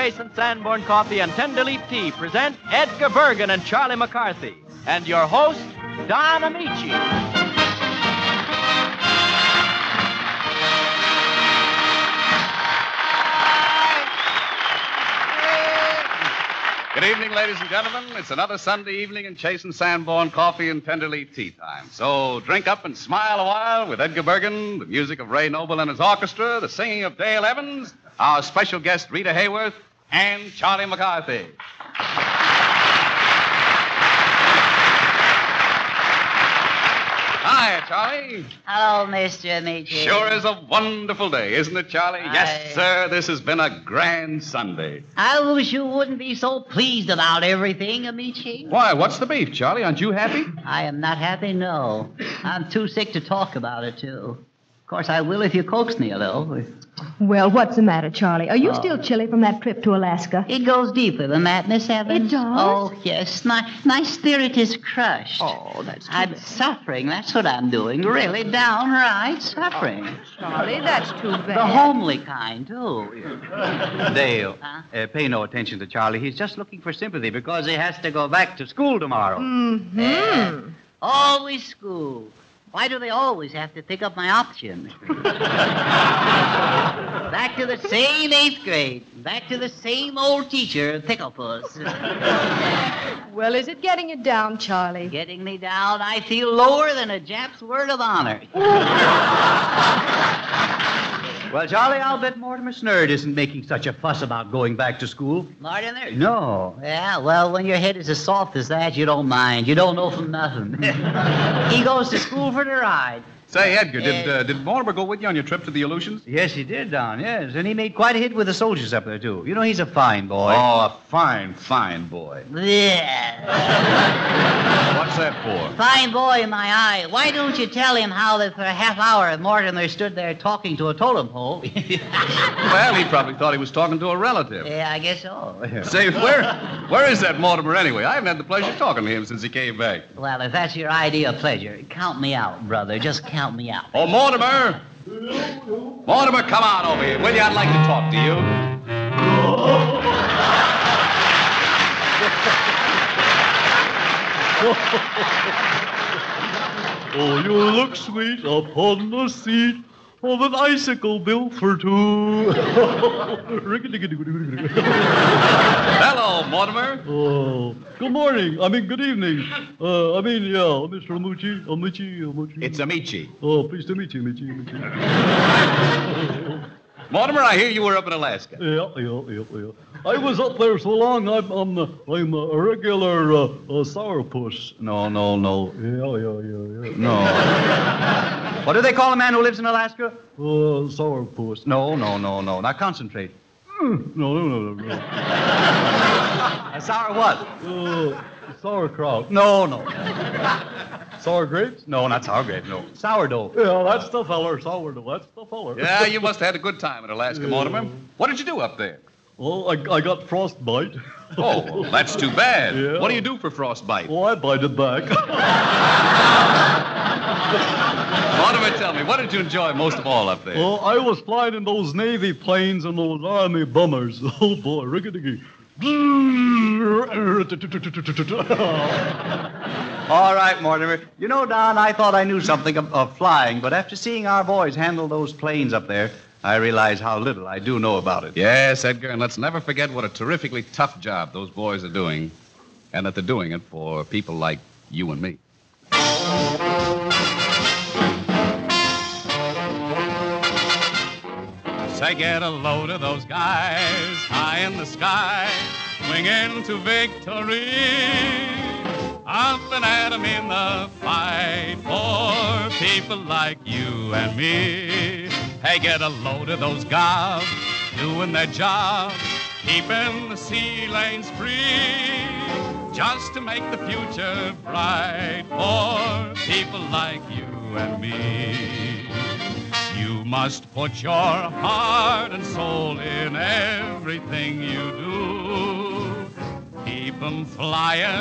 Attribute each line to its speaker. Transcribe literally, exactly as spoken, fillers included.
Speaker 1: Jason Sanborn Coffee and Tenderleaf Tea present Edgar Bergen and Charlie McCarthy. And your host, Don Amici.
Speaker 2: Good evening, ladies and gentlemen. It's another Sunday evening in Chase and Sanborn Coffee and Tenderleaf Tea time. So drink up and smile a while with Edgar Bergen, the music of Ray Noble and his orchestra, the singing of Dale Evans, our special guest Rita Hayworth, and Charlie McCarthy. Hi, Charlie.
Speaker 3: Hello, Mister Amici.
Speaker 2: Sure is a wonderful day, isn't it, Charlie?
Speaker 3: I...
Speaker 2: Yes, sir. This has been a grand Sunday.
Speaker 3: I wish you wouldn't be so pleased about everything, Amici.
Speaker 2: Why, what's the beef, Charlie? Aren't you happy?
Speaker 3: I am not happy, no. I'm too sick to talk about it, too. Of course, I will if you coax me a little.
Speaker 4: Well, what's the matter, Charlie? Are you
Speaker 3: Oh.
Speaker 4: still chilly from that trip to Alaska?
Speaker 3: It goes deeper than that, Miss Evans.
Speaker 4: It does?
Speaker 3: Oh, yes. My, my spirit is crushed.
Speaker 4: Oh, that's too
Speaker 3: I'm
Speaker 4: bad.
Speaker 3: suffering. That's what I'm doing. Really downright suffering.
Speaker 4: Charlie, that's too bad.
Speaker 3: The homely kind, too.
Speaker 1: Dale,
Speaker 3: Huh?
Speaker 1: uh, pay no attention to Charlie. He's just looking for sympathy because he has to go back to school tomorrow.
Speaker 4: Mm-hmm.
Speaker 3: Yeah. Always school. Why do they always have to pick up my option? Back to the same eighth grade. Back to the same old teacher, Picklepuss.
Speaker 4: Well, is it getting you down, Charlie?
Speaker 3: Getting me down, I feel lower than a Jap's word of honor.
Speaker 1: Well, Charlie, I'll bet Mortimer Snerd isn't making such a fuss about going back to school.
Speaker 3: Martin there?
Speaker 1: No.
Speaker 3: Yeah, well, when your head is as soft as that, you don't mind. You don't know from nothing. He goes to school for the ride.
Speaker 2: Say, Edgar, did,
Speaker 3: Uh,
Speaker 2: uh, did Mortimer go with you on your trip to the Aleutians?
Speaker 1: Yes, he did, Don, yes. And he made quite a hit with the soldiers up there, too. You know, he's a fine boy.
Speaker 2: Oh, a fine, fine boy.
Speaker 3: Yeah.
Speaker 2: What's that for?
Speaker 3: Fine boy in my eye. Why don't you tell him how that for a half hour Mortimer stood there talking to a totem pole?
Speaker 2: Well, he probably thought he was talking to a relative.
Speaker 3: Yeah, I guess so.
Speaker 2: Say, where where is that Mortimer anyway? I haven't had the pleasure of talking to him since he came back.
Speaker 3: Well, if that's your idea of pleasure, count me out, brother. Just count me out.
Speaker 2: Oh, Mortimer! Mortimer, come on over here, will you? I'd like to talk to you.
Speaker 5: Oh, you look sweet upon the seat of an icicle built for two.
Speaker 2: Hello, Mortimer.
Speaker 5: Oh, good morning. I mean, good evening. Uh, I mean, yeah, Mister Amucci, Amucci, Amucci.
Speaker 2: It's Amici.
Speaker 5: Oh, pleased to meet you, Amici, Amici.
Speaker 2: Mortimer, I hear you were up in Alaska.
Speaker 5: Yeah, yeah, yeah, yeah. I was up there so long, I'm, I'm, uh, I'm a regular uh, uh, sourpuss.
Speaker 1: No, no, no.
Speaker 5: Yeah, yeah, yeah, yeah.
Speaker 1: No. What do they call a man who lives in Alaska?
Speaker 5: Uh, sourpuss.
Speaker 1: No, no, no, no. Now concentrate.
Speaker 5: Mm, No, no, no, no, no.
Speaker 1: A sour what?
Speaker 5: Uh, sauerkraut.
Speaker 1: No, no.
Speaker 5: Sour grapes?
Speaker 1: No, not sour grapes, no. Sourdough.
Speaker 5: Yeah, that's the feller, sourdough. That's the feller.
Speaker 2: Yeah, you must have had a good time in Alaska,
Speaker 5: Yeah.
Speaker 2: Mortimer. What did you do up there?
Speaker 5: Oh, I, I got frostbite.
Speaker 2: Oh, well, that's too bad.
Speaker 5: Yeah.
Speaker 2: What do you do for frostbite?
Speaker 5: Oh, I bite it back.
Speaker 2: Mortimer, tell me, what did you enjoy most of all up there?
Speaker 5: Oh, I was flying in those Navy planes and those Army bummers. Oh, boy, rickety.
Speaker 1: All right, Mortimer. You know, Don, I thought I knew something of, of flying, but after seeing our boys handle those planes up there, I realize how little I do know about it.
Speaker 2: Yes, Edgar, and let's never forget what a terrifically tough job those boys are doing, and that they're doing it for people like you and me. Say, get a load of those guys high in the sky, swinging to victory. Up and at 'em in the fight for people like you and me. Hey, get a load of those gobs doing their job, keeping the sea lanes free, just to make the future bright for people like you and me. You must put your heart and soul in everything you do. Keep 'em flying